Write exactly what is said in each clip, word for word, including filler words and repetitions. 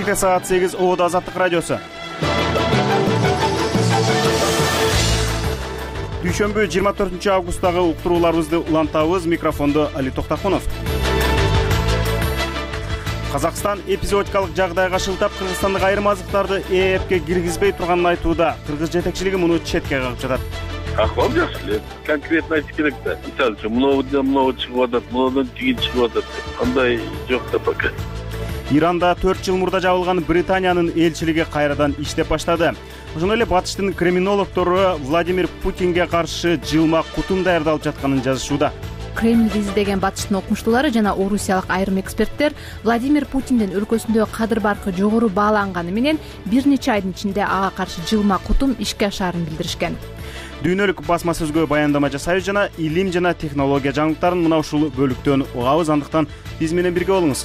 Эфирде саат сегиз Оодо Азаттык радиосу. Дүйшөмбү жыйырма төртүнчү августтагы уктурууларыбызды улантабыз. Микрофондо Али Токтакунов. Казакстан эпизодикалык жагдайга шылтап кыргызстандык айрым азыктарды ээпке киргизбей турганын айтууда. Кыргыз жетекчилиги муну четке кагып жатат. Ахвал жакшы эле. Конкретно айтыш керек да. Мисалы үчүн мынобудан мынобу чыгып атат, мындан жигин чыгып атат. Андай жок да пока. Иранда төрт жыл мурда жабылган Британиянын элчилиги кайрадан иштеп баштады. Ошондой эле батыштын криминологдору Владимир Путинге каршы жылма кутум даярдалып жатканын жазышууда. Кремльди издеген батыштын окумуштуулары жана орусиялык айрым эксперттер Владимир Путиндин өлкөсүндө кадыр баркы жогору бааланганы менен бир нече айдын ичинде ага каршы жылма кутум ишке ашаарын билдиришкен. Дүйнөлүк басма сөзгө баяндама жасайбыз жана илим жана технология жаңылыктарын мына ушул бөлүктөн угабыз. Андыктан биз менен бирге болуңуз.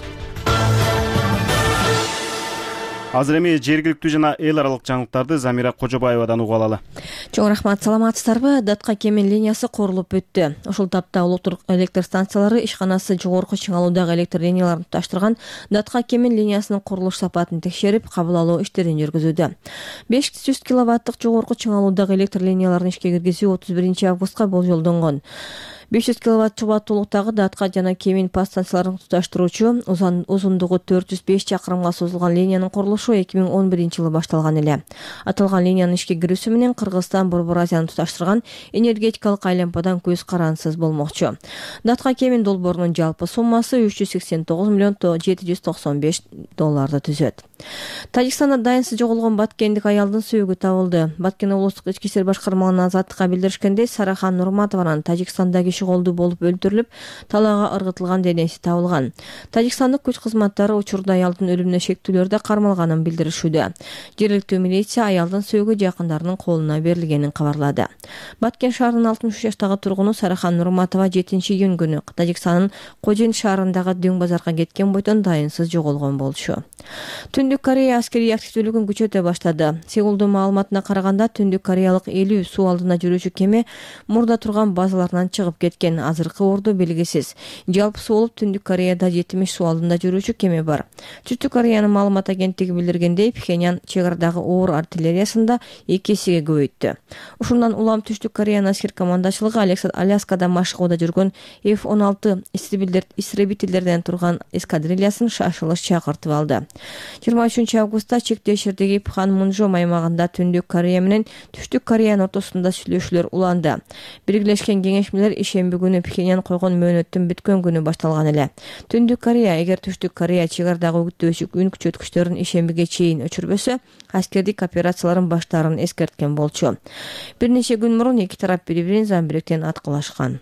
Азыр эми жергиликтүү жана эл аралык жаңылыктарды Замира Кожобаевадан угуп алалы. Чоң рахмат, саламатсыздарбы? Датка Кемен линиясы курулуп бүттү. Ушул тапта улуттук электр станциялары ишканасы жогорку чыңалуудагы электр линияларын туташтырган Датка Кемен линиясынын курулуш сапатын текшерип, кабыл алуу иштерин жүргүзүүдө. беш жүз киловаттык жогорку чыңалуудагы электр линияларын ишке киргизүү отуз биринчи августка болжолдонгон. беш жүз киловатт чубаттуулуктагы Датка жана Кемин подстанцияларын туташтыруучу узундугу төрт жүз беш чакырымга созулган линиянын курулушу эки миң он биринчи жылы башталган эле. Аталган линиянын ишке кирүүсү менен Кыргызстан Борбор Азияны туташтырган энергетикалык айланпадан көз карансыз болмокчу. Датка Кемин долбоорунун жалпы суммасы үч жүз сексен тогуз миллион жети жүз токсон беш долларды түзөт. Тажикстанда дайынсыз жоголгон баткендик аялдын сүйүгү табылды. Баткен облустук ички иштер башкармалыгынын Азаттыкка билдиришкендей, Сарахан Нурматованын Тажикстандагы голду болуп өлтүрүлүп, талаага ыргытылган денеси табылган. Тажикстандык күч кызматтары учурда аялдын өлүмүнө шектүүлөрдө кармалганын билдиришүүдө. Жергиликтүү милиция аялдын сөөгү жакындарынын колуна берилгенин кабарлады. Баткен шаарынын алтымыш үч жаштагы тургуну Сарахан Нурматова жетинчи июнь күнү Тажикстандын Кожен шаарындагы дөң базарга кеткен бойдон дайынсыз жоголгон болчу. Түндүк Корея аскерий активдүүлүгүн күчөтө баштады. Сеулдун маалыматына караганда, Түндүк Кореялык элүү суу алдына жүрүүчү кеме мурда турган базаларынан чыгып кеткен. Азыркы орду белгисиз. Жалпысы болуп Түндүк Кореяда жетимиш суу алдында жүрүүчү кеме бар. Түштүк Кореянын маалымат агенттиги билдиргендей, Пхеньян чек арадагы оор артиллериясында эки эсеге көбөйттү. Ушундан улам Түштүк Кореянын аскер командачылыгы Аляскада машыгууда жүргөн эф он алты истребительдерден турган эскадрильясын шашылыш чакыртып алды. жыйырма үчүнчү августта чектөө шердеги Пханмунжом аймагында Түндүк Корея менен Түштүк Кореянын ортосунда сүйлөшүүлөр уланды. Биргелешкен кеңешмелер ишемби күнү Пхеньян койгон мөөнөттүн бүткөн күнү башталган эле. Түндүк Корея эгер Түштүк Корея чек арадагы үгүттөөчү күн күчөткүчтөрүн ишембиге чейин өчүрбөсө, аскердик операцияларын баштаарын эскерткен болчу. Бир нече күн мурун эки тарап бири-бирин Замбиректен аткылашкан.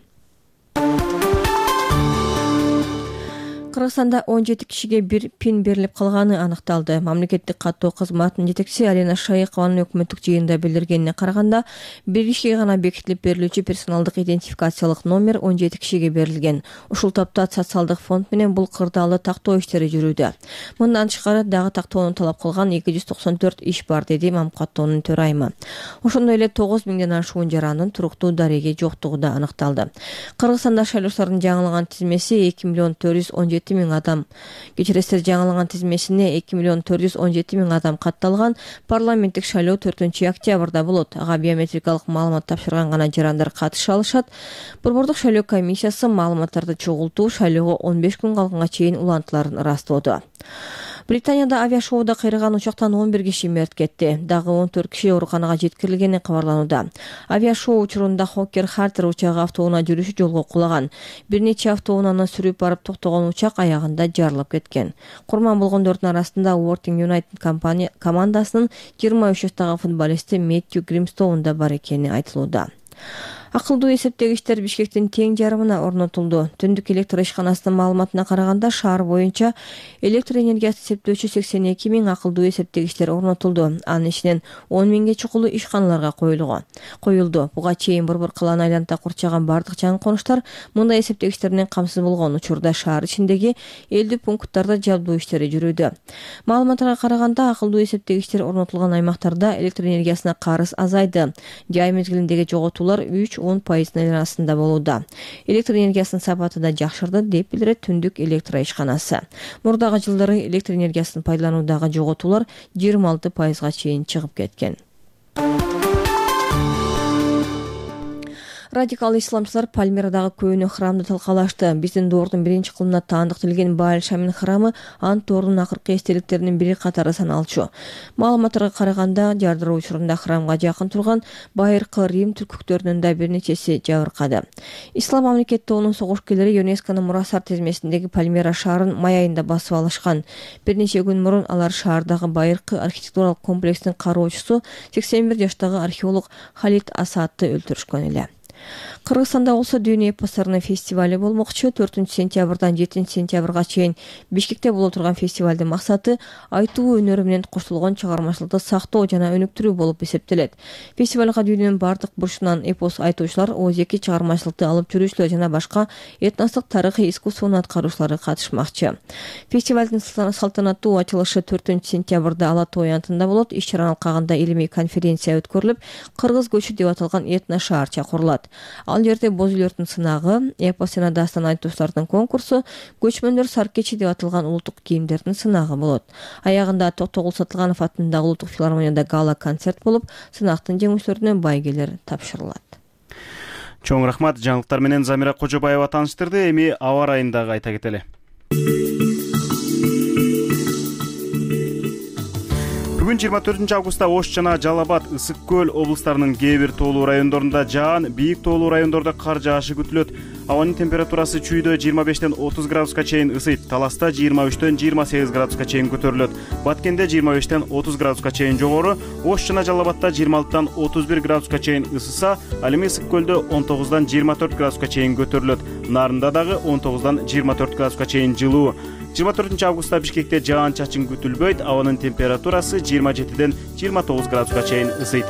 Кыргызстанда он жети кишиге бир пин берилип калганы аныкталды. Мамлекеттик каттоо кызматынын жетекчиси Алина Шайыкованын өкмөттүк жыйында билдиргенине караганда, бир кишиге гана бекитилип берилүүчү персоналдык идентификациялык номер он жети кишиге берилген. Ушул тапта социалдык фонд менен бул кырдаалы тактоо иштери жүрүүдө. Мындан тышкары дагы тактоону талап кылган эки жүз токсон төрт иш бар, деди Мамкаттоонун төрайымы. Ошондой эле тогуз миңден ашуун жарандын туруктуу дареги жоктугу да аныкталды. Кыргызстанда шайлоочулардын жаңылган тизмеси эки миллион төрт жүз он жети миң адам. Кечиресиздер, жаңылган тизмесине эки миллион төрт жүз он жети миң адам катталган. Парламенттик шайлоо төртүнчү октябрда болот. Ага биометрикалык маалымат тапшырган гана жарандар катыша алышат. Борбордук шайлоо комиссиясы маалыматтарды чогултуу шайлоого он беш күн калганга чейин улантыларын ырастоодо. Британияда авиашоуда кыйраган учактан он бир киши мерт кетти. Дагы он төрт киши ооруканага жеткирилгени кабарланууда. Авиашоо учурунда Хоккер Хартер учагы автоунаа жүрүшү жолго кулаган. Бир нече автоунааны сүрүп барып токтогон учак аягында жарылып кеткен. Курман болгондордун арасында Worthing United компания командасынын жыйырма үч жаштагы футболисти Мэттью Гримстоун да бар экени айтылууда. Акылдуу эсептегичтер Бишкектин тең жарымына орнотулду. Түндүк электр ишканасынын маалыматына караганда, шаар боюнча электр энергиясын эсептөөчү сексен эки миң акылдуу эсептегичтер орнотулду. Анын ичинен он миңге чукулу ишканаларга коюлган. Коюлду. Буга чейин борбор калааны айланта курчаган бардык жаңы конуштар мындай эсептегичтер менен камсыз болгон. Учурда шаар ичиндеги элүү пункттарда жабдуу иштери жүрүүдө. Маалыматка караганда, акылдуу эсептегичтер орнотулган аймактарда электр энергиясына карыз азайды. Жай мезгилиндеги жоготуулар үч он пайыздын арасында болууда. Электр энергиясынын сапаты да жакшырды деп билдирет Түндүк электр ишканасы. Мурдагы жылдары электр энергиясын пайдалануудагы жоготуулар жыйырма алты пайызга чейин чыгып кеткен. Радикал исламчылар Пальмирадагы көөнө храмды талкалашты. Биздин доордун биринчи кылымына таандыкталган Бааль Шамин храмы ант доорунун акыркы эстеликтеринин бири катары саналчу. Маалыматтарга караганда, жардыруу учурунда храмга жакын турган байыркы Рим түркүктөрүнүн да бир нечеси жабыркады. Ислам мамлекет тобунун согушкерлери ЮНЕСКОнун мурасар тизмесиндеги Пальмира шаарын май айында басып алышкан. Бир нече күн мурун алар шаардагы байыркы архитектуралык комплекстин кароочусу сексен бир жаштагы археолог Халид Асаатты өлтүрүшкөн эле. Кыргызстанда болсо дүйнө эпостарынын фестивали болмокчу. төртүнчү сентябрдан жетинчи сентябрга чейин Бишкекте боло турган фестивалдын максаты айтуу өнөрү менен коштолгон чыгармачылыкты сактоо жана өнүктүрүү болуп эсептелет. Фестивалга дүйнөнүн бардык бурчунан эпос айтуучулар, озеки чыгармачылыкты алып жүрүүчүлөр жана башка этностук тарыхый искусствонун аткаруучулары катышмакчы. Фестивалдын салтанаттуу ачылышы төртүнчү сентябрда Ала Тоо аянтында болот. Иш-чаранын алкагында илимий конференция өткөрүлүп, Кыргыз көчү деп аталган этно шаар чакырылат. Ал жерде боз үйлөрдүн сынагы, эпос жана дастан айтуучулардын конкурсу, көчмөндөр саркечи деп аталган улуттук кийимдердин сынагы болот. Аягында Токтогул Сатылганов атындагы улуттук филармонияда гала концерт болуп, сынактын жеңүүчүлөрүнө байгелер тапшырылат. Чоң рахмат, жаңылыктар менен Замира Кожобаева тааныштырды. Эми аба ырайындагы айта кетели. Бүгүн жыйырма төртүнчү августта Ош жана Жалал Абад, Ысык көл облустарынын кээ бир тоолуу райондорунда жаан, бийик тоолуу райондордо кар жаашы күтүлөт. Абанын температурасы чүйдө жыйырма бештен отуз градуска чейин ысыйт. Таласта жыйырма үчтөн жыйырма сегиз градуска чейин көтөрүлөт. Баткенде жыйырма бештен отуз градуска чейин жогору, Ош жана Жалал Абадта жыйырма алтыдан отуз бир градуска чейин ысыса, ал эми Ысык көлдө он тогуздан жыйырма төрт градуска чейин көтөрүлөт. Нарында дагы он тогуздан жыйырма төрт градуска чейин жылуу. жыйырма төртүнчү августта Бишкекте жаан чачын күтүлбөйт. Абанын температурасы жыйырма жетиден жыйырма тогуз градуска чейин ысыйт.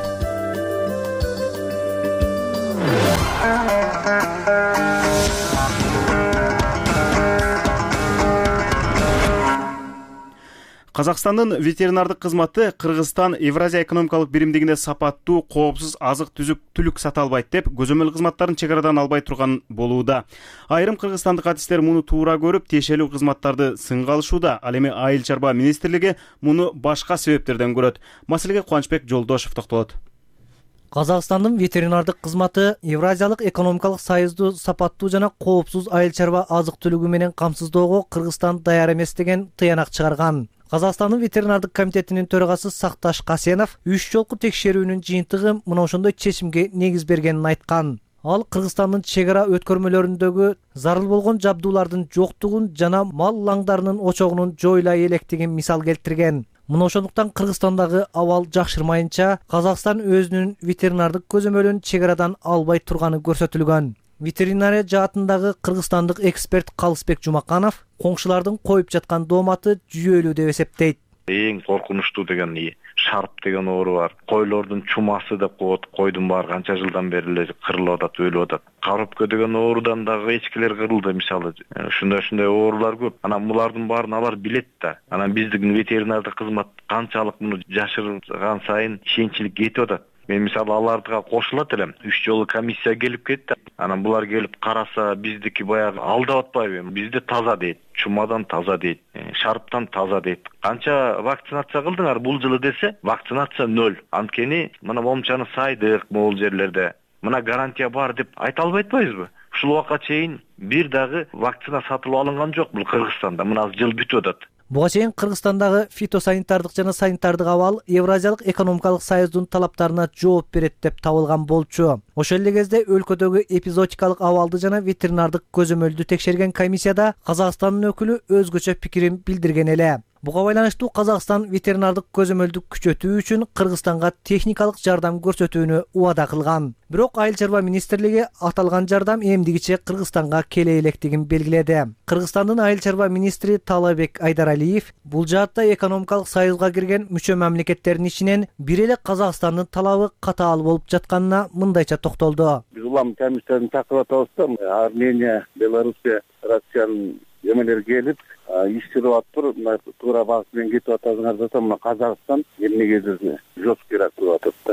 Казакстандын ветеринардык кызматы Кыргызстан Евразия экономикалык биримдигинде сапаттуу, коопсуз азык-түзүк түлүк сата албайт деп көзөмөл кызматтарын чек арадан албай турган болууда. Айрым кыргызстандык артисттер муну туура көрүп, тиешелүү кызматтарды сынга алышууда. Ал эми Айыл чарба министрлиги муну башка себептерден көрөт. Маселеге Кубанычбек Жолдошев токтолот. Казакстандын ветеринардык кызматы Евразиялык экономикалык союзду сапаттуу жана коопсуз айыл чарба азык-түлүгү менен камсыздоого Кыргызстан даяр эмес деген тыянак чыгарган. Казакстандын ветеринардык комитетинин төрагасы Сакташ Касенов үч жолку текшерүүнүн жыйынтыгы мына ошондой чечимге негиз бергенин айткан. Ал Кыргызстандын чек ара өткөрмөлөрүндөгү зарыл болгон жабдуулардын жоктугун жана мал лаңдарынын очогунун жоюлай электигин мисал келтирген. Мына ошондуктан Кыргызстандагы абал жакшырмайынча Казакстан өзүнүн ветеринардык көзөмөлүн чек арадан албай турганы көрсөтүлгөн. Ветеринария жаатындагы кыргызстандык эксперт Калысбек Жумаканов коңшулардын коюп жаткан дооматы жүйөлүү деп эсептейт. Эң коркунучтуу деген шарп деген оору бар. Койлордун чумасы деп коет. Койдун баары канча жылдан бери эле кырылып атат, өлүп атат. Карыпкө деген оорудан дагы эчкилер кырылды мисалы. Ушундай-ушундай оорулар көп. Анан булардын баарын алар билет да. Анан биздин ветеринардык кызмат канчалык муну жашырган сайын ишенчилик кетип атат. Мен мисалы алардыга кошулат элем. Үч жолу комиссия келип кетти. Анан булар келип караса, биздики баягы алдап атпайбы? Бизде таза дейт. Чумадан таза дейт. Шарптан таза дейт. Канча вакцинация кылдыңар бул жылы десе, вакцинация ноль. Анткени мына момчаны сайдык могул жерлерде. Мына гарантия бар деп айта албай атпайбызбы? Ушул убакка чейин бир дагы вакцина сатылып алынган жок бул Кыргызстанда. Мына жыл бүтүп атат. Буга чейин Кыргызстандагы фитосанитардык жана санитардык абал Евразиялык экономикалык союздун талаптарына жооп берет деп табылган болчу. Ошол эле кезде өлкөдөгү эпизоотикалык абалды жана ветеринардык көзөмөлдү текшерген комиссияда Казакстандын өкүлү өзгөчө пикирин билдирген эле. Буга байланыштуу Казакстан ветеринардык көзөмөлдү күчөтүү үчүн Кыргызстанга техникалык жардам көрсөтүүнү убада кылган. Бирок Айыл чарба министрлиги аталган жардам эмдигиче Кыргызстанга келе электигин белгиледи. Кыргызстандын айыл чарба министри Талабек Айдаралиев бул жаатта экономикалык союзга кирген мүчө мамлекеттердин ичинен бир эле Казакстандын талабы катаал болуп жатканына мындайча токтолду. Биз улам комиссияны чакырып атабыз да, Армения, Белоруссия, Россиянын эмелери келип иштирип атып, мына туура багыт менен кетип атасыңар десем, мына Казакстан эмнеге жеске рак кылып атат да.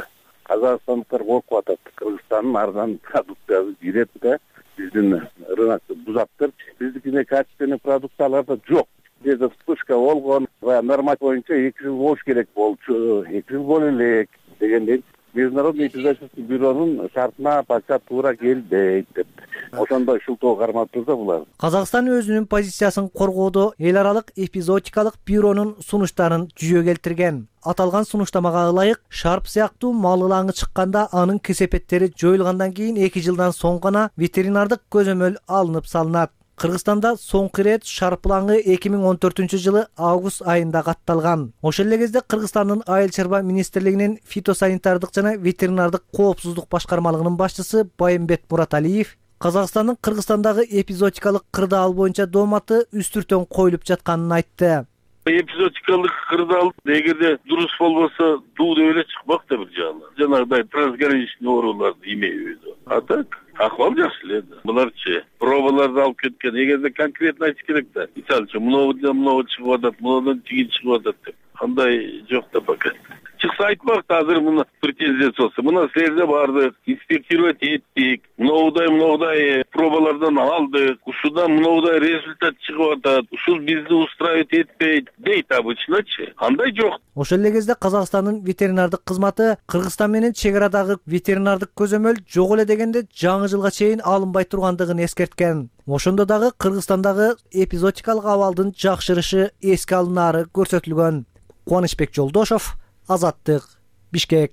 Казакстандыктар коркуп атат. Кыргызстандын арзан продукциясы кирет да биздин рынокты бузаптыр. Биздикине качественный продукциялар жок. Где-то вспышка болгон, норматив боюнча эки жыл болуш керек болчу, эки жыл боло элек дегендей. Международный исследовательский бюронун шартына бакча туура келбейт деп. Ошондой шылтоо кармап турса булар. Казакстан өзүнүн позициясын коргоодо эл аралык эпизоотикалык бюронун сунуштарын жүзөгө келтирген. Аталган сунуштамага ылайык шарп сыяктуу мал ылаңы чыкканда анын кесепеттери жоюлгандан кийин эки жылдан соң гана ветеринардык көзөмөл алынып салынат. Кыргызстанда соңку ирет шарп ылаңы эки миң он төртүнчү жылы август айында катталган. Ошол эле кезде Кыргызстандын Айыл чарба министрлигинин фитосанитардык жана ветеринардык коопсуздук башкармалыгынын башчысы Байымбет Мураталиев Казакстандын Кыргызстандагы эпизоотикалык кырдаал боюнча дооматы үстүртөн коюлуп жатканын айтты. Эпизоотикалык кырдаал эгерде дурус болбосо дуу деп эле чыкмак да бир жагынан. Жанагыдай трансграничный ооруларды имею в виду. А так акыбал жакшы эле. Буларчы пробаларды алып кеткен. Эгерде конкретно айтыш керек да. Мисалы үчүн мынобудан мынобу чыгып атат, мындан тиги чыгып атат деп. Кандай жок да пока. Чыкса айтмак да азыр муну претензия болсо. Мына силерде бардык, инспектировать эттик. Мынобудай мынобудай пробалардан алдык. Ушудан мынобудай результат чыгып атат. Ушул бизди устраивать этпейт дейт обычночу. Андай жок. Ошол эле кезде Казакстандын ветеринардык кызматы Кыргызстан менен чек арадагы ветеринардык көзөмөл жок эле дегенде жаңы жылга чейин алынбай тургандыгын эскерткен. Ошондо дагы Кыргызстандагы эпизоотикалык абалдын жакшырышы эске алынаары көрсөтүлгөн. Кубанычбек Жолдошов, Азаттык, Бишкек.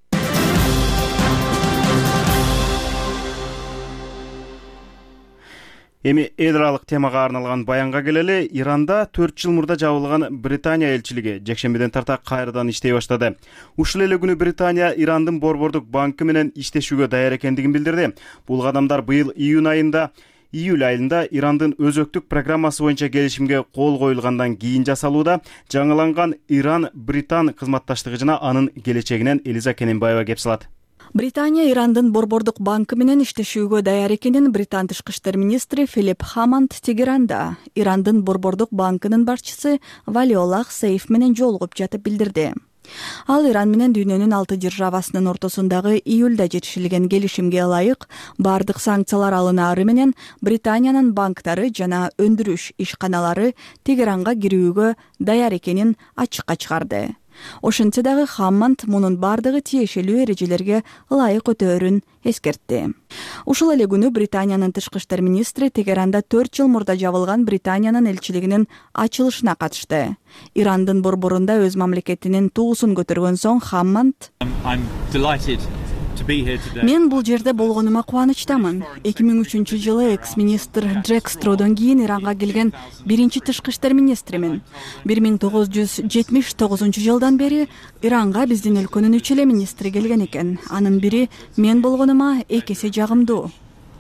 Эми эл аралык темага арналган баянга келели. Иранда төрт жыл мурда жабылган Британия элчилиги жекшембиден тарта кайрадан иштей баштады. Ушул эле күнү Британия Ирандын Борбордук банкы менен иштешүүгө даяр экендигин билдирди. Бул кадамдар быйыл июнь айында июль айында Ирандын өзөктүк программасы боюнча келишимге кол коюлгандан кийин жасалууда. Жаңыланган Иран-Британ кызматташтыгы жана анын келечегинен Элиза Кененбаева кеп салат. Британия Ирандын Борбордук банкы менен иштешүүгө даяр экенин Британ тышкы иштер министри Филипп Хаммонд Тегеранда Ирандын Борбордук банкынын башчысы Валиоллах Сейф менен жолугуп жатып билдирди. Ал Иран менен дүйнөнүн алты державасынын ортосундагы июлда жетишилген келишимге ылайык бардык санкциялар алынаары менен Британиянын банктары жана өндүрүш ишканалары Тегеранга кирүүгө даяр экенин ачыкка чыгарды. Ошентсе дагы Хаммонд мунун бардыгы тиешелүү эрежелерге ылайык өтөөрүн эскертти. Ушул эле күнү Британиянын тышкы иштер министри Тегеранда төрт жыл мурда жабылган Британиянын элчилигинин ачылышына катышты. Ирандын борборунда өз мамлекетинин туусун көтөргөн соң Хаммонд Мен бул жерде болгонума кубанычтамын. эки миң үчүнчү жылы экс-министр Джек Стродон кийин Иранга келген биринчи тышкы иштер министримин. бир миң тогуз жүз жетимиш тогузунчу жылдан бери Иранга биздин өлкөнүн үч эле министри келген экен. Анын бири мен болгонума эки эсе жагымдуу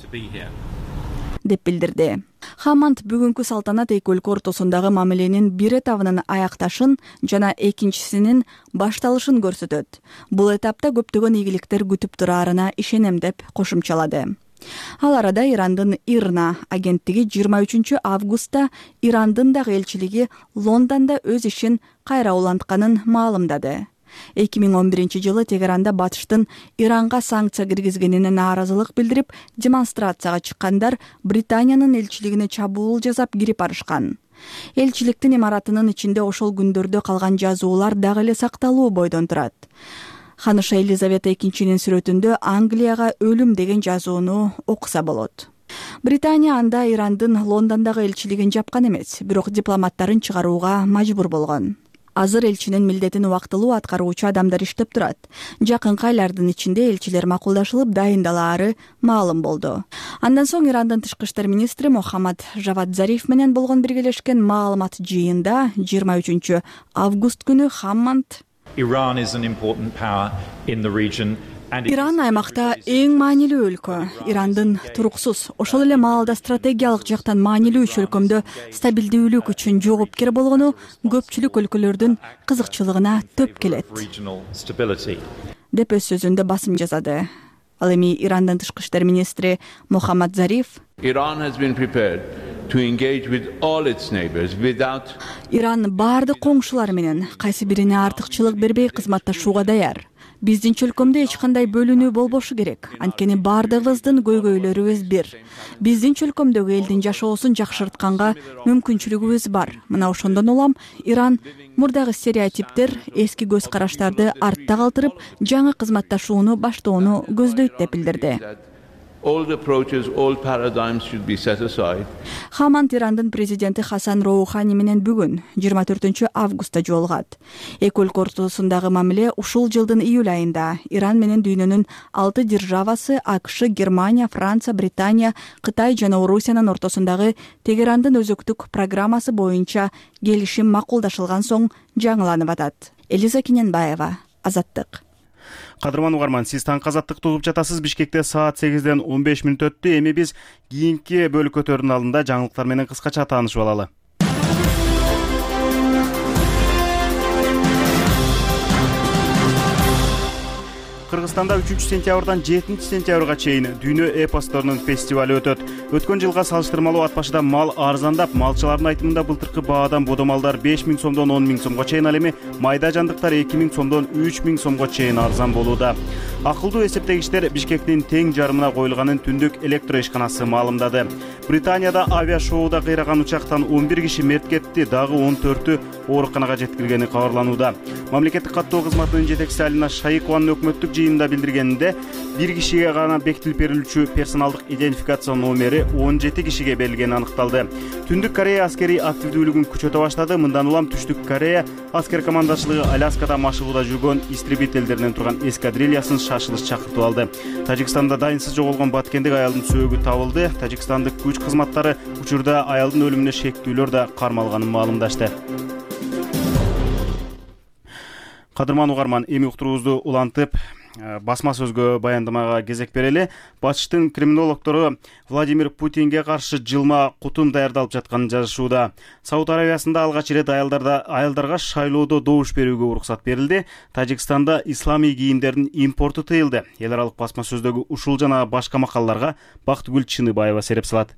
деп билдирди. Хаммонд бүгүнкү салтанат эки өлкө ортосундагы мамиленин бир этабынын аякташын жана экинчисинин башталышын көрсөтөт. Бул этапта көптөгөн ийгиликтер күтүп тураарына ишенем деп кошумчалады. Ал арада Ирандын Ирна агенттиги жыйырма үчүнчү августта Ирандын дагы элчилиги Лондондо өз ишин кайра улантканын маалымдады. эки миң он биринчи жылы Тегеранда батыштын Иранга санкция киргизгенине нааразылык билдирип, демонстрацияга чыккандар Британиянын элчилигине чабуул жасап кирип барышкан. Элчиликтин имаратынын ичинде ошол күндөрдө калган жазуулар дагы эле сакталуу бойдон турат. Ханыша Елизавета экинчинин сүрөтүндө Англияга өлүм деген жазууну окуса болот. Британия анда Ирандын Лондондогу элчилигин жапкан эмес, бирок дипломаттарын чыгарууга мажбур болгон. Азыр элчинин милдетин убактылуу аткаруучу адамдар иштеп турат. Жакынкы айлардын ичинде элчилер макулдашылып дайындалаары маалым болду. Андан соң Ирандын тышкы иштер министри Мохаммад Жавад Зариф менен болгон биргелешкен маалымат жыйында жыйырма үчүнчү август күнү Хаммонд Иран аймакта эң маанилүү өлкө. Ирандын туруксуз, ошол эле маалда стратегиялык жактан маанилүү үч өлкөмдө стабилдүүлүк үчүн жоопкер болгону көпчүлүк өлкөлөрдүн кызыкчылыгына төп келет деп өз сөзүндө басым жазады. Ал эми Ирандын тышкы иштер министри Мохаммад Зариф Иран бардык коңшулар менен кайсы бирине артыкчылык бербей кызматташууга даяр. Биздин чөлкөмдө эч кандай бөлүнүү болбошу керек. Анткени бардыгыбыздын көйгөйлөрүбүз бир. Биздин чөлкөмдөгү элдин жашоосун жакшыртканга мүмкүнчүлүгүбүз бар. Мына ошондон улам Иран мурдагы стереотиптер, эски көз караштарды артта калтырып, жаңы кызматташууну баштоону көздөйт деп билдирди. Old approaches, old paradigms should be set aside. Хаманд Ирандын президенти Хасан Роухани менен бүгүн жыйырма төртүнчү августта жолугат. Эки өлкө ортосундагы мамиле ушул жылдын июль айында Иран менен дүйнөнүн алты державасы АКШ, Германия, Франция, Британия, Кытай жана Орусиянын ортосундагы Тегерандын өзөктүк программасы боюнча келишим макулдашылган соң жаңыланып атат. Элиза Киненбаева, Азаттык. Кадырман угарман, сиз таңкы Азаттыкты угуп жатасыз. Бишкекте саат сегизден он беш мүнөт өттү. Эми биз кийинки бөлүкөтөрдүн алдында жаңылыктар менен кыскача таанышып алалы. Кыргызстанда үчүнчү сентябрдан жетинчи сентябрга чейин дүйнө эпосторунун фестивалы өтөт. Өткөн жылга салыштырмалуу ат башыда мал арзандап, малчылардын айтымында былтыркы баадан бодомалдар беш миң сомдон он миң сомго чейин, ал эми майда жандыктар эки миң сомдон үч миң сомго чейин арзан болууда. Акылдуу эсептегичтер Бишкектин тең жарымына коюлганын түндүк электро ишканасы маалымдады. Британияда авиашоуда кыйраган учактан он бир киши мерт кетти, дагы он төртү ооруканага жеткирилгени кабарланууда. Мамлекеттик каттоо кызматынын жетекчиси Алина Шайыкованын өкмөттүк жыйында билдиргенинде, бир кишиге гана бекитилип берилүүчү персоналдык идентификация номери он жети кишиге берилгени аныкталды. Түндүк Корея аскери активдүүлүгүн күчөтө баштады. Мындан улам Түштүк Корея аскер командачылыгы Аляскада машыгууда жүргөн истребительдеринен турган эскадрильясын шашылыш чакыртып алды. Тажикстанда дайынсыз жоголгон баткендик аялдын сөөгү табылды. Тажикстандык күч кызматтары учурда аялдын өлүмүнө шектүүлөр да кармалганын маалымдашты. Кадырман угарман, эми уктуруубузду улантып басма сөзгө баяндамага кезек берели. Батыштын криминологдору Владимир Путинге каршы жылма кутум даярдалып жатканын жазышууда. Сауд Арабиясында алгач ирет аялдарда аялдарга шайлоодо добуш берүүгө уруксат берилди. Тажикстанда исламий кийимдердин импорту тыйылды. Эл аралык басма сөздөгү ушул жана башка макалаларга Бактыгүл Чыныбаева сереп салат.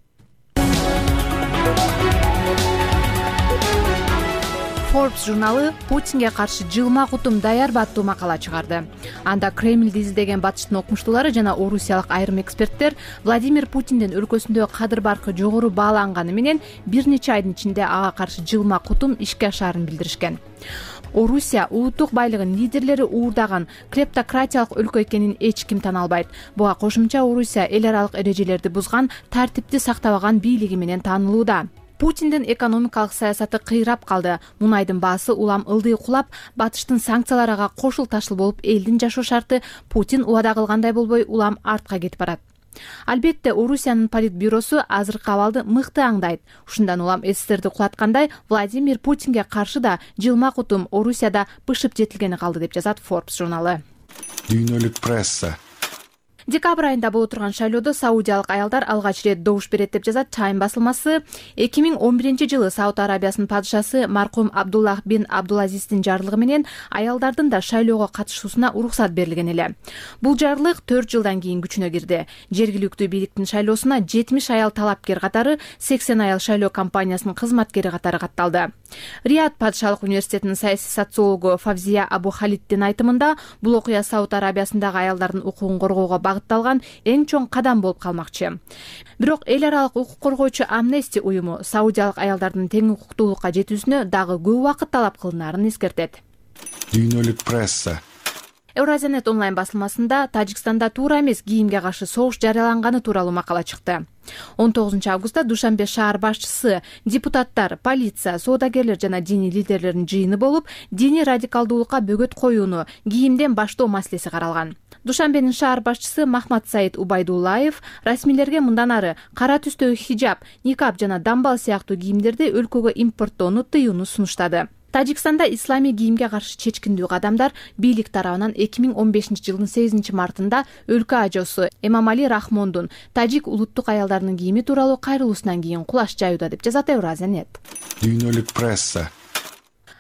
Forbes журналы Путинге каршы жылма кутум даяр аттуу макала чыгарды. Анда Кремлди издеген батыштын окумуштуулары жана орусиялык айрым эксперттер Владимир Путиндин өлкөсүндө кадыр баркы жогору бааланганы менен бир нече айдын ичинде ага каршы жылма кутум ишке ашаарын билдиришкен. Орусия улуттук байлыгын лидерлери уурдаган клептократиялык өлкө экенин эч ким тана албайт. Буга кошумча Орусия эл аралык эрежелерди бузган, тартипти сактабаган бийлиги менен таанылууда. Путиндин экономикалык саясаты кыйрап калды. Мунайдын баасы улам ылдый кулап, батыштын санкцияларга кошул ташыл болуп, элдин жашоо шарты Путин убада кылгандай болбой улам артка кетип барат. Албетте, Орусиянын политбюросу азыркы абалды мыкты аңдайт. Ушундан улам СССРди кулаткандай, Владимир Путинге каршы да жылма кутум Орусияда бышып жетилгени калды деп жазат Forbes журналы. Дүйнөлүк пресса. Декабрь айында боло турган шайлоодо саудиялык аялдар алгач ирет добуш берет деп жазат Time басылмасы. эки миң он биринчи жылы Сауд Арабиясынын падышасы маркум Абдуллах бин Абдулазиздин жарлыгы менен аялдардын да шайлоого катышуусуна уруксат берилген эле. Бул жарлык төрт жылдан кийин күчүнө кирди. Жергиликтүү бийликтин шайлоосуна жетимиш аял талапкер катары, сексен аял шайлоо компаниясынын кызматкери катары катталды. Рият падышалык университетинин саясий социологу Фавзия Абу Халиддин айтымында, бул окуя Сауд Арабиясындагы аялдардын укугун коргоого багытталган эң чоң кадам болуп калмакчы. Бирок эл аралык укук коргоочу Amnesty уюму саудиялык аялдардын тең укуктуулукка жетүүсүнө дагы көп убакыт талап кылынаарын эскертет. Дүйнөлүк пресса. Евразиянет онлайн басылмасында Тажикстанда туура эмес кийимге каршы согуш жарыяланганы тууралуу макала чыкты. он тогузунчу августта Душанбе шаар башчысы, депутаттар, полиция, соодагерлер жана диний лидерлердин жыйыны болуп, диний радикалдуулукка бөгөт коюуну, кийимден баштоо маселеси каралган. Душанбенин шаар башчысы Махмад Саид Убайдуллаев расмийлерге мындан ары кара түстөгү хижаб, никаб жана дамбал сыяктуу кийимдерди өлкөгө импорттоону тыюуну сунуштады. Тажикстанда исламий кийимге каршы чечкиндүү кадамдар бийлик тарабынан эки миң он бешинчи жылдын сегизинчи мартында өлкө ажосу Эмамали Рахмондун тажик улуттук аялдарынын кийими тууралуу кайрылуусунан кийин кулаш жаюуда деп жазат Евразиянет. Дүйнөлүк пресса.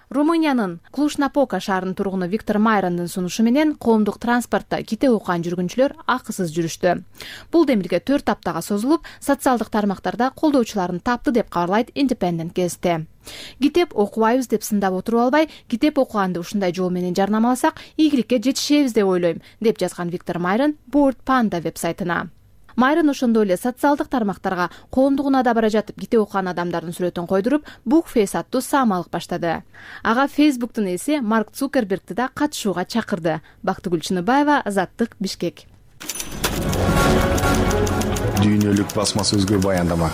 Румыниянын Клуж-Напока шаарынын тургуну Виктор Майрандын сунушу менен коомдук транспортто китеп окуган жүргүнчүлөр акысыз жүрүштү. Бул демилге төрт аптага созулуп, социалдык тармактарда колдоочуларын тапты деп кабарлайт Independent газети. Китеп окубайбыз деп сындап отуруп албай, китеп окуганды ушундай жол менен жарнамаласак, ийгиликке жетишебиз деп ойлойм, деп жазган Виктор Майран Board Panda веб-сайтына. Майран ошондой эле социалдык тармактарга коомдук унаада бара жатып китеп окуган адамдардын сүрөтүн койдуруп, Bookface аттуу саам алып баштады. Ага Facebooktун ээси Марк Цукербергти да катышууга чакырды. Бактыгүл Чыныбаева, Азаттык, Бишкек. Дүйнөлүк басма сөзгө баяндама.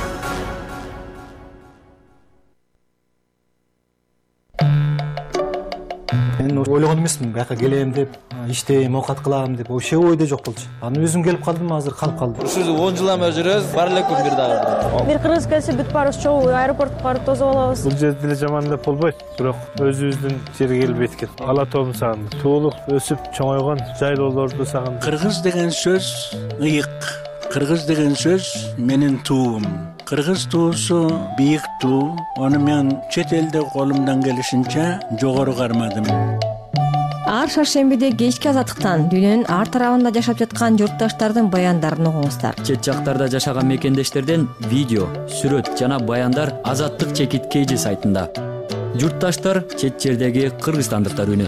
Мен ойлогон эмесмин, бияка келем деп, иштейм, оокат кылам деп, вообще ойдо жок болчу. Аны өзүм келип калдым, азыр калып калдым. Ушул он жылдан бери жүрөбүз, бар эле күн бир дагы. Бир кыргыз келсе бүт барыбыз чогуу аэропортко барып тосуп алабыз. Бул жерде деле жаман деп болбойт, бирок өзүбүздүн жерге келип эткен. Ала тообун сагындым. Туулук өсүп чоңойгон жайлоолорду сагындым. Кыргыз деген сөз ыйык. Кыргыз деген сөз менин туум. Кыргыз туусу бийик туу. Аны мен чет элде колумдан келишинче жогору кармадым. Ар шаршембиде кечки азаттыктан дүйнөнүн ар тарабында жашап жаткан журтташтардын баяндарын угуңуздар. Чет жактарда жашаган мекендештерден видео, сүрөт жана баяндар Азаттык чекит кейжи сайтында. Журтташтар чет жердеги кыргызстандыктар үнү.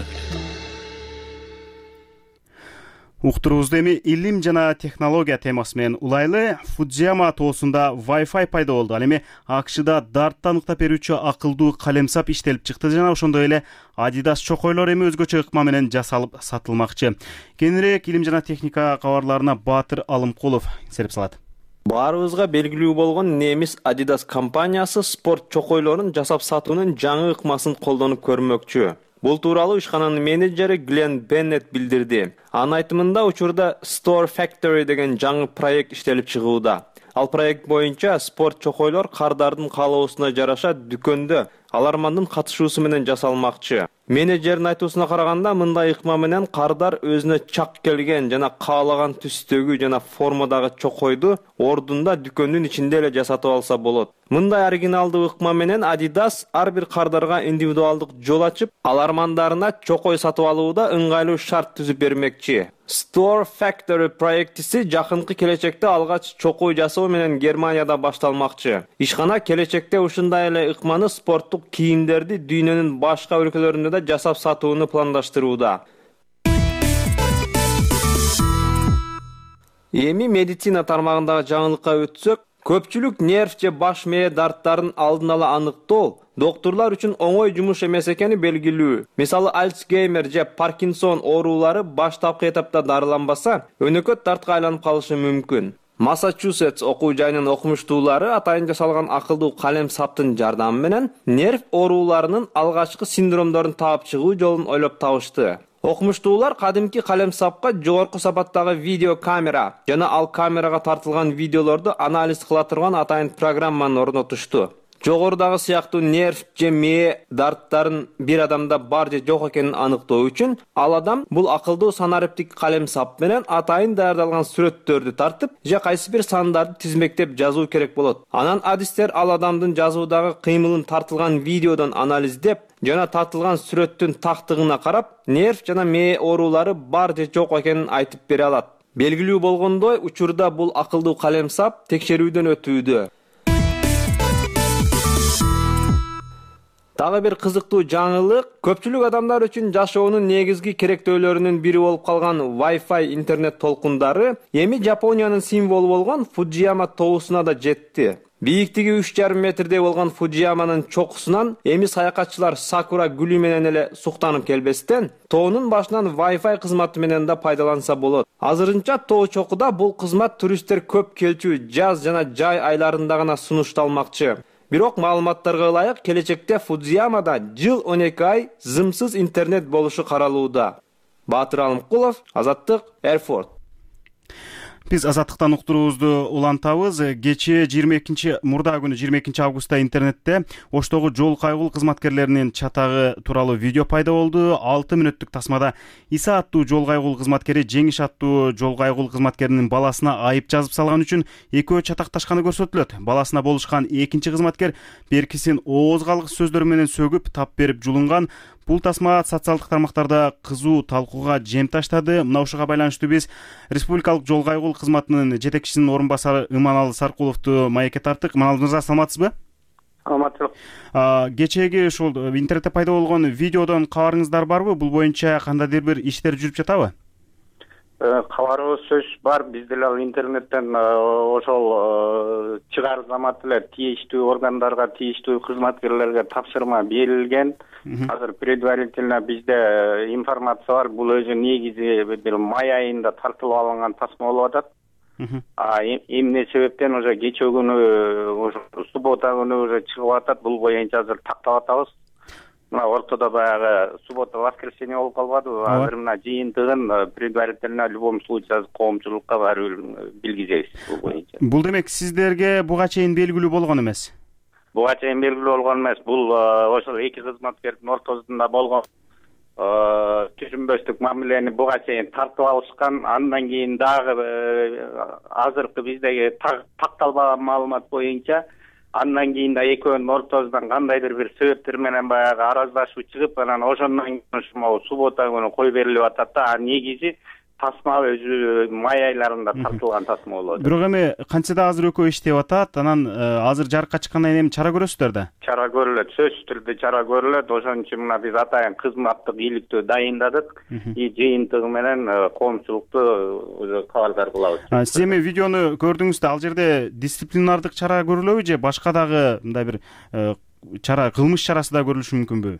Уктуруубузда эми илим жана технология темасы менен улайлы Фудзияма тоосунда Wi-Fi пайда болду. Ал эми АКШда дартты аныктап берүүчү акылдуу калемсап иштелип чыкты жана ошондой эле Adidas чокойлор эми өзгөчө ыкма менен жасалып сатылмакчы. Кененирээк илим жана техника кабарларына Баатыр Алымкулов серип салат. Баарыбызга белгилүү болгон немис Adidas компаниясы спорт чокойлорун жасап сатуунун жаңы ыкмасын колдонуп көрмөкчү. Бул тууралуу ишкананын менеджери Глен Беннет билдирди. Анын айтымында учурда Store Factory деген жаңы проект иштелип чыгууда. Ал проект боюнча спорт чокойлор кардардын каалоосуна жараша дүкөндө алармандын катышуусу менен жасалмакчы. Менеджердин айтуусуна караганда, мындай ыкма менен кардар өзүнө чак келген жана каалаган түстөгү жана формадагы чокойду ордунда дүкөндүн ичинде эле жасатып алса болот. Мындай оригиналдуу ыкма менен Adidas ар бир кардарга индивидуалдык жол ачып, алармандарына чокой сатып алууда ыңгайлуу шарт түзүп бермекчи. Store Factory проектиси жакынкы келечекте алгач чокой жасоо менен Германияда башталмакчы. Ишкана келечекте ушундай эле ыкманы спорттук кийимдерди дүйнөнүн башка өлкөлөрүндө да жасап сатууну пландаштырууда. Эми медицина тармагындагы жаңылыкка өтсөк, көпчүлүк нерв же баш мээ дарттарын алдын ала аныктоо доктурлар үчүн оңой жумуш эмес экени белгилүү. Мисалы Альцгеймер же Паркинсон оорулары баштапкы этапта дарыланбаса, өнөкөт дартка айланып калышы мүмкүн. Массачусетс окуу жайынын окумуштуулары атайын жасалган акылдуу калем саптын жардамы менен нерв ооруларынын алгачкы синдромдорун таап чыгуу жолун ойлоп табышты. Окумуштуулар кадимки калем сапка жогорку сапаттагы видео камера жана ал камерага тартылган видеолорду анализ кыла турган атайын программаны орнотушту. Жогорудагы сыяктуу нерв же мээ дарттарын бир адамда бар же жок экенин аныктоо үчүн ал адам бул акылдуу санариптик калем сап менен атайын даярдалган сүрөттөрдү тартып же кайсы бир сандарды тизмектеп жазуу керек болот. Анан адистер ал адамдын жазуудагы кыймылын тартылган видеодон анализдеп жана тартылган сүрөттүн тактыгына карап, нерв жана мээ оорулары бар же жок экенин айтып бере алат. Белгилүү болгондой, учурда бул акылдуу калем сап текшерүүдөн өтүүдө. Дагы бир кызыктуу жаңылык, көпчүлүк адамдар үчүн жашоонун негизги керектөөлөрүнүн бири болуп калган Wi-Fi интернет толкундары эми Жапониянын символу болгон Фудзияма тоосуна да жетти. Бийиктиги үч жарым метрдей болгон Фудзияманын чокусунан эми саякатчылар сакура гүлү менен эле суктанып келбестен, тоонун башынан Wi-Fi кызматы менен да пайдаланса болот. Азырынча тоо чокуда бул кызмат туристтер көп келчү жаз жана жай айларында гана сунушталмакчы. Бирок маалыматтарга ылайык, келечекте Фудзиямада жыл он эки ай зымсыз интернет болушу каралууда. Баатыр Алымкулов, Азаттык, Эрфорд. Биз Азаттыктан уктуруубузду улантабыз. Кечээ жыйырма экинчи мурда күнү жыйырма экинчи августта интернетте Оштогу жол кайгыл кызматкерлеринин чатагы тууралуу видео пайда болду. алты мүнөттүк тасмада Иса аттуу жол кайгыл кызматкери Жеңиш аттуу жол кайгыл кызматкеринин баласына айып жазып салган үчүн экөө чатакташканы көрсөтүлөт. Баласына болушкан экинчи кызматкер беркисин ооз калгыс сөздөр менен сөгүп, тап берип жулунган. Бул тасма социалдык тармактарда кызуу талкууга жем таштады. Мына ушуга байланыштуу биз Республикалык жол кайгыл кызматынын жетекчисинин орун басары Иманалы Саркуловду маекке тарттык. Иманалы мырза, саламатсызбы? Саламатчылык. Кечээги ушул интернетте пайда болгон видеодон кабарыңыздар барбы? Бул боюнча кандайдыр бир иштер жүрүп жатабы? Кабарыбыз сөз бар. Биз деле интернеттен ошол чыгаар замат эле тийиштүү органдарга, тийиштүү кызматкерлерге тапшырма берилген. Азыр предварительно бизде информация бар. Бул өзү негизи бир май айында тартылып алынган тасма болуп атат. А эмне себептен уже кечээ күнү, суббота күнү уже чыгып атат. Бул боюнча азыр тактап атабыз. Мына ортодо баягы суббота воскресенье болуп калбадыбы? Азыр мына жыйынтыгын предварительно в любом случае коомчулукка баары билгизебиз бул боюнча. Бул демек сиздерге буга чейин белгилүү болгон эмес? Буга чейин белгилүү болгон эмес. Бул ошол эки кызматкердин ортосунда болгон түшүнбөстүк мамилени буга чейин тартып алышкан. Андан кийин дагы азыркы биздеги такталбаган маалымат боюнча андан кийин да экөөнүн ортосунан кандайдыр бир себептер менен баягы араздашуу чыгып, анан ошондон кийин ушул суббота күнү кой берилип атат да. А негизи тасма өзү май айларында тартылган тасма болот. Бирок эми канча да азыр экөө иштеп атат, анан азыр жарыкка чыккандан кийин эми чара көрөсүздөр да? Чара көрүлөт, сөзсүз түрдө чара көрүлөт. Ошон үчүн мына биз атайын кызматтык ийгиликтөө дайындадык. И жыйынтыгы менен коомчулукту уже кабардар кылабыз. Сиз эми видеону көрдүңүз да, ал жерде дисциплинардык чара көрүлөбү же башка дагы мындай бир чара, кылмыш чарасы да көрүлүшү мүмкүнбү?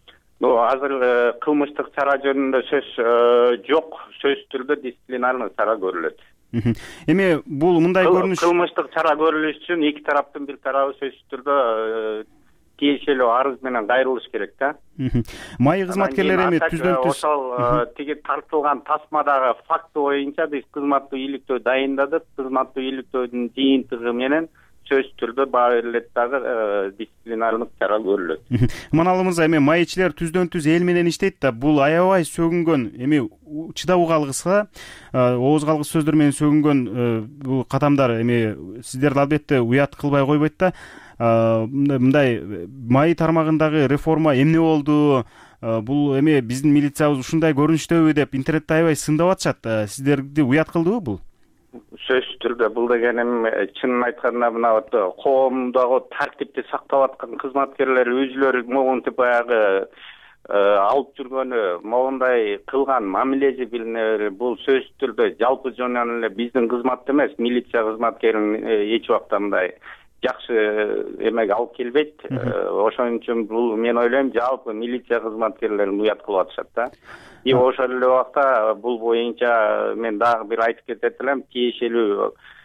Азыр кылмыштык чара жөнүндө сөз жок, сөзсүз түрдө дисциплинарный чара көрүлөт. Эми бул мындай көрүнүш, кылмыштык чара көрүлүш үчүн эки тараптын бир тарабы сөзсүз түрдө тиешелүү арыз менен кайрылыш керек да. Май кызматкерлери эми түздөн түз ошол тиги тартылган тасмадагы факты боюнча биз кызматтык ийгиликтөө дайындадык. Кызматтык ийгиликтөөдүн жыйынтыгы менен сөзсүз түрдө баары эле дагы дисциплинардык чара көрүлөт. Маналы мырза, эми майчилер түздөн түз эл менен иштейт да, бул аябай сөгүнгөн, эми чыдабуу калгыска, ооз калгыс сөздөр менен сөгүнгөн бул кадамдар эми сиздерди албетте уят кылбай койбойт да. Мындай май тармагындагы реформа эмне болду? Бул эми биздин милициябыз ушундай көрүнүштөбү деп интернетте аябай сындап атышат. Сиздерди уят кылдыбы бул? Сөзсүз түрдө бул дегеним чынын айтканда мына коомдогу тартипти сактап аткан кызматкерлер өзүлөрү могунтип баягы алып жүргөнү, могундай кылган мамилеси билине, бул сөзсүз түрдө жалпы жөнүнөн эле биздин кызмат эмес, милиция кызматкерин эч убакта мындай жакшы эмеге алып келбейт. Ошон үчүн бул мен ойлойм жалпы милиция кызматкерлерин уят кылып атышат да. И ошол эле убакта бул боюнча мен дагы бир айтып кетет элем, тиешелүү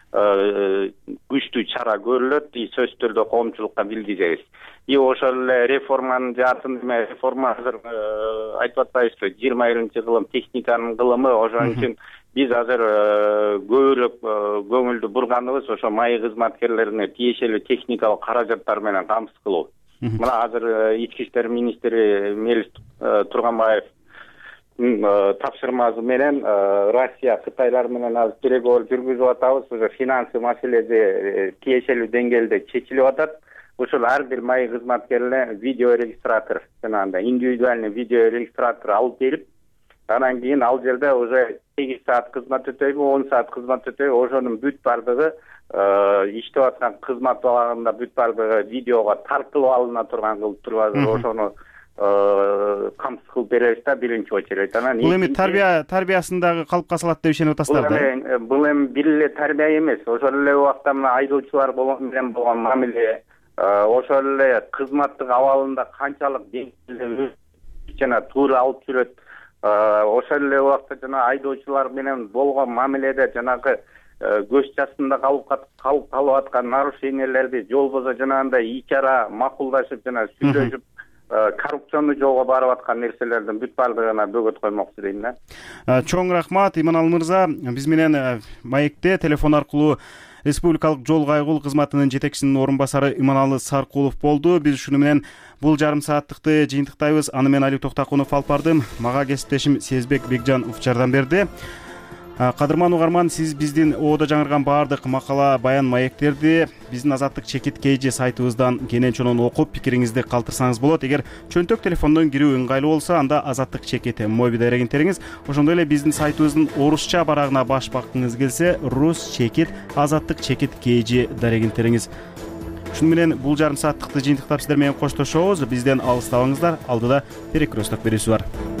күчтүү чара көрүлөт, и сөзсүз түрдө коомчулукка билгизебиз. И ошол эле реформанын жаатын эме реформа азыр айтып атпайбызбы, жыйырма биринчи кылым техниканын кылымы. Ошон үчүн биз азыр көбүрөөк көңүлдү бурганыбыз ошо май кызматкерлерине тиешелүү техникалык каражаттар менен камсыз кылуу. Мына азыр ички иштер министри Мелис Турганбаев тапшырмасы менен Россия, Кытайлар менен азыр переговор жүргүзүп атабыз. Уже финансы маселеси тиешелүү деңгээлде чечилип атат. Ушул ар бир май кызматкерине видео регистратор, жанагындай индивидуальный видео регистратор алып берип, анан кийин ал жерде уже сегиз саат кызмат өтөйбү, он саат кызмат өтөйбү, ошонун бүт бардыгы иштеп аткан кызмат убагында бүт бардыгы видеого тартылып алына турган кылып туруп, ошону камсыз кылып беребиз да биринчи очередь. Анан бул эми тарбия тарбиясындагы калыпка салат деп ишенип атасыздар да? Бул эми бир эле тарбия эмес, ошол эле убакта мына айдоочулар менен болгон мамиле, ошол эле кызматтык абалында канчалык деңгээлде жана туура алып жүрөт, ошол эле убакта жана айдоочулар менен болгон мамиледе жанагы көз жашында калып калып аткан нарушениялерди жол болсо жанагындай ичара макулдашып жана сүйлөшүп коррупцияны жолго барып аткан нерселердин бүт баардыгына бөгөт коймокчу дейм да. Чоң рахмат Иманалы мырза. Биз менен маекте телефон аркылуу Республикалык жол кайгыл кызматынын жетекчисинин орун басары Иманалы Саркулов болду. Биз ушуну менен бул жарым сааттыкты жыйынтыктайбыз. Аны мен Алик Токтакунов алып бардым. Мага кесиптешим Сезбек Бекжанов жардам берди. Кадырман угарман, сиз биздин оодо жаңырган баардык макала, баян, маектерди биздин Азаттык чекит kg сайтыбыздан кенен чонон окуп пикириңизди калтырсаңыз болот. Эгер чөнтөк телефондон кирүү ыңгайлуу болсо, анда Азаттык чекит моби дарегинтериңиз, ошондой эле биздин сайтыбыздын орусча барагына баш баккыңыз келсе, рус чекит Азаттык чекит kg дарегинтериңиз. Ушуну менен бул жарым сааттыкты жыйынтыктап сиздер менен коштошобуз. Бизден алыстабаңыздар. Алдыда перекресток берүүсү бар.